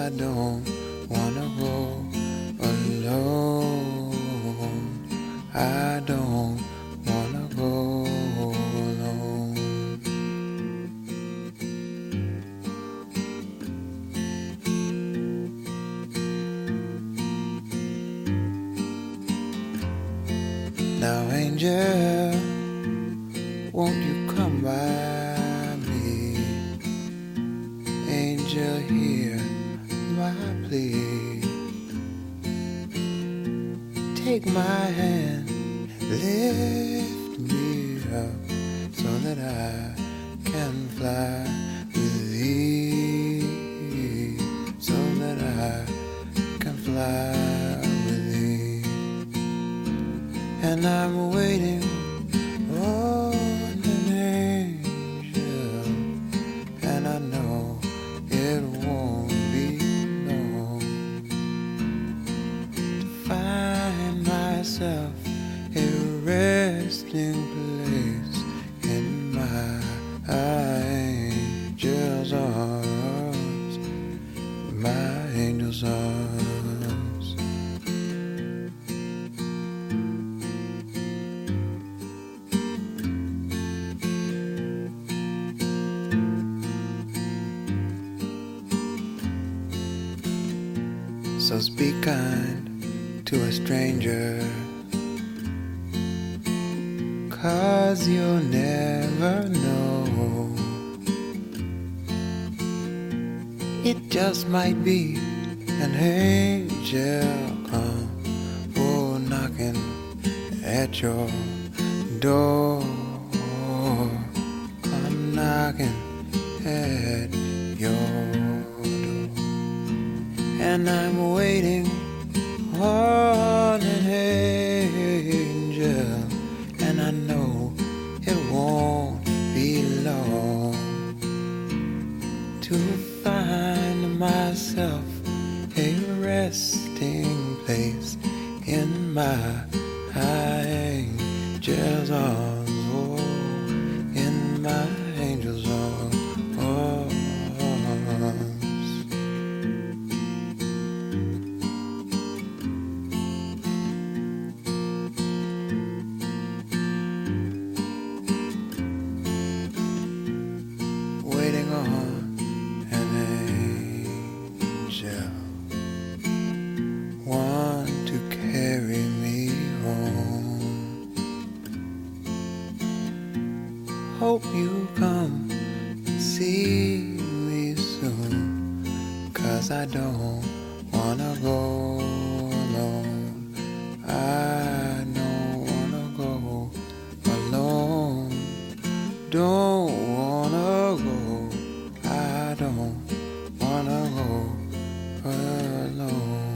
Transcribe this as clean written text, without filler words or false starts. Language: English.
I don't wanna go alone. I don't wanna go alone. Now, angel, won't you come by me? Angel, hear my plea. Take my hand, lift me up so that I can fly with thee, so that I can fly with thee. And I'm waiting on an angel, and I know it won't be long to find myself a resting place in my angel's arms, my angel's arms. So speak kind to a stranger, 'cause you'll never know. It just might be an angel come, oh, knocking at your door. Come knocking at your door. And I'm waiting on an angel, and I know it won't be long to find myself a resting place in my angel's arms, oh, in my angel's arms. Waiting on an angel, one to carry me home. Hope you come and see me soon, 'cause I don't wanna go alone. I don't wanna go alone. Don't wanna go. I don't wanna go alone.